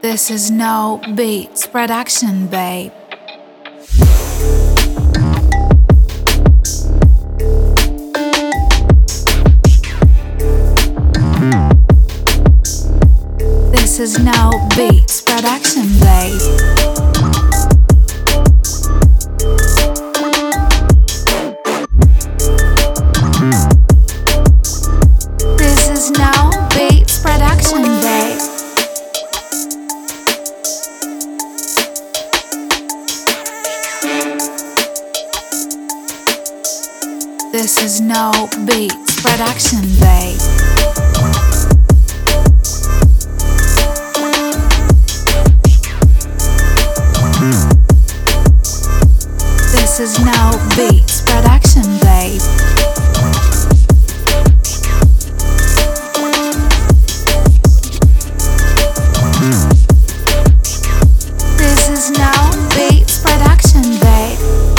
This is No Beats production, babe. This is No Beats production, babe. This is No Beats production, babe. This is No Beats production, babe. This is No Beats production, babe. This is No Beats production, babe.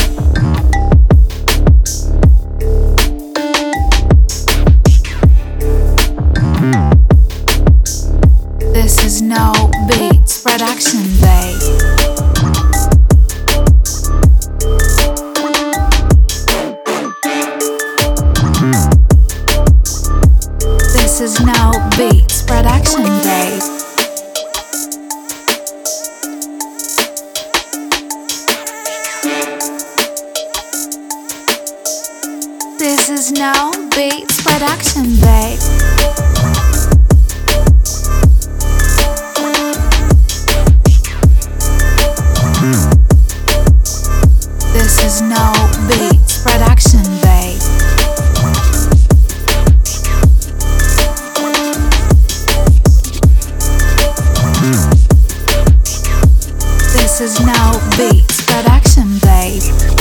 This is No Beats production, babe. This is No Beats production, babe. This is No Beats production, babe. This is No Beats production, babe. This is No Beats production, babe.